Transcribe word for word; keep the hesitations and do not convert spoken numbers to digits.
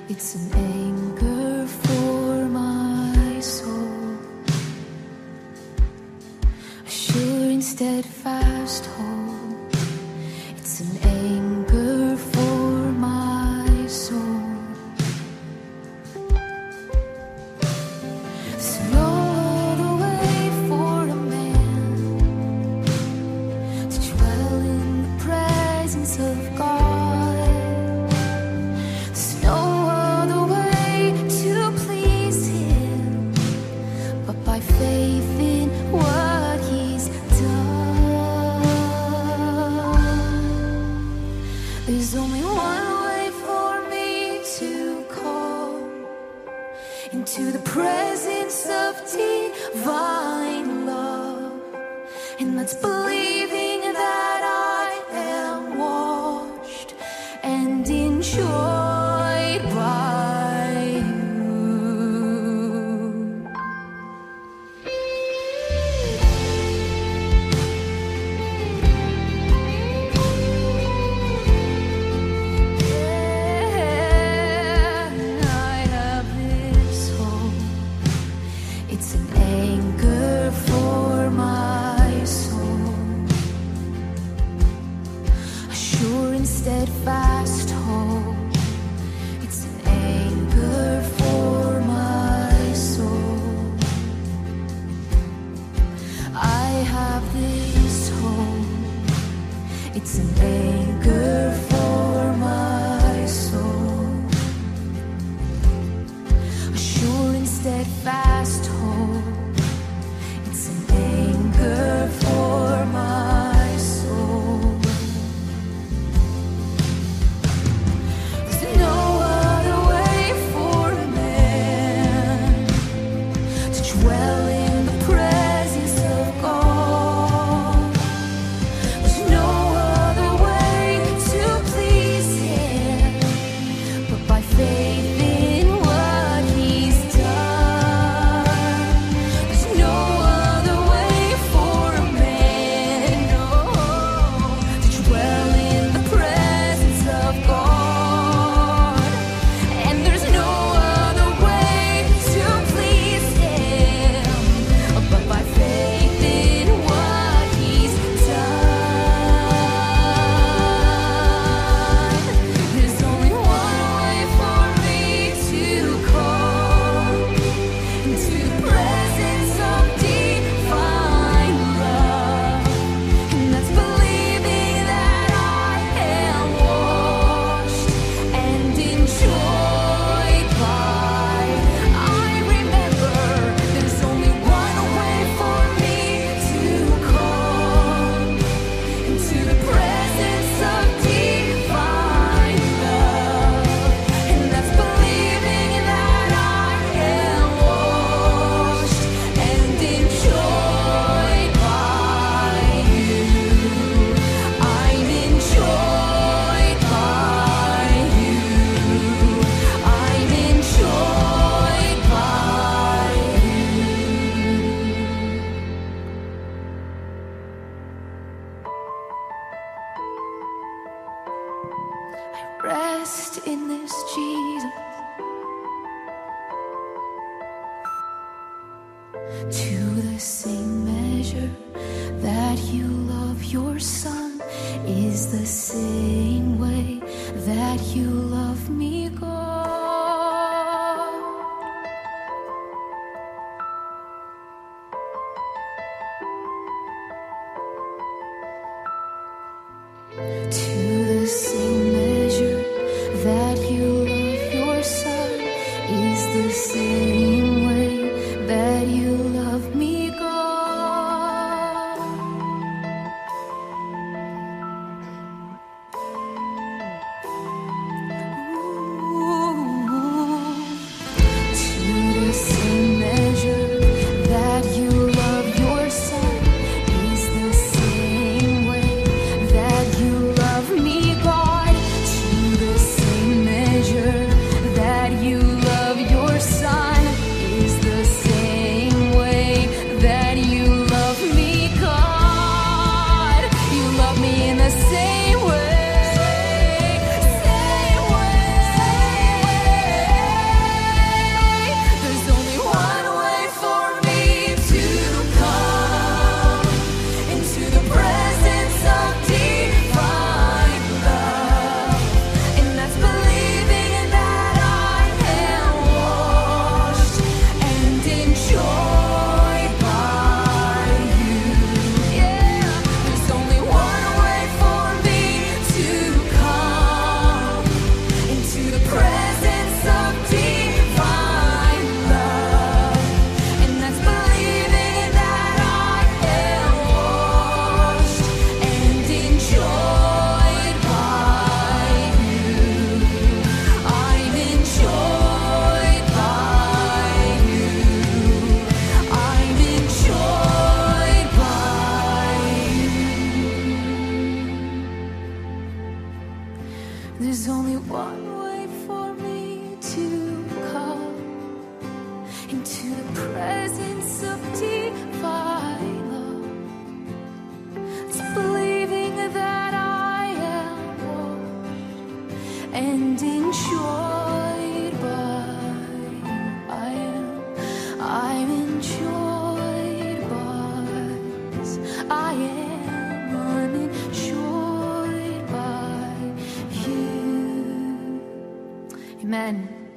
It's an anchor for my soul, a sure and steadfast hold. It's an anchor for my soul. There's no other way for a man to dwell in the presence of God. There's no other way to please Him but by faith in what He's done. There's only one way for me to come into the presence of divine love, and that's believing that I am washed and enjoyed by you. Yeah, I have this hope. It's an anchor for my soul, a sure and steadfast hope. It's an anchor for my soul. I have this hope. It's an anchor for my soul, a sure and steadfast hope. It's an anchor for my soul. There's no other way for a man to dwell in the presence of God. There's no other way to please Him but by faith in what He's done. There's no other way for a man, no, to dwell in the presence of God. And there's no other way to please Him but by faith in what He's done. There's only one way for me to come into the presence of divine love, and that's believing that I am washed and enjoyed by. I remember there's only one way for me to come into the presence of divine love, and that's believing that I am washed and enjoyed by you. I'm enjoyed by you. I'm enjoyed by you. I rest in this Jesus, to the same measure that you love your Son is the same way that you love me, God. To the same measure that you love your Son is the same way that you love me, God. Ooh. To the same measure that you love your Son is the same way that you love me, God. To the same measure that you love your Son Amen.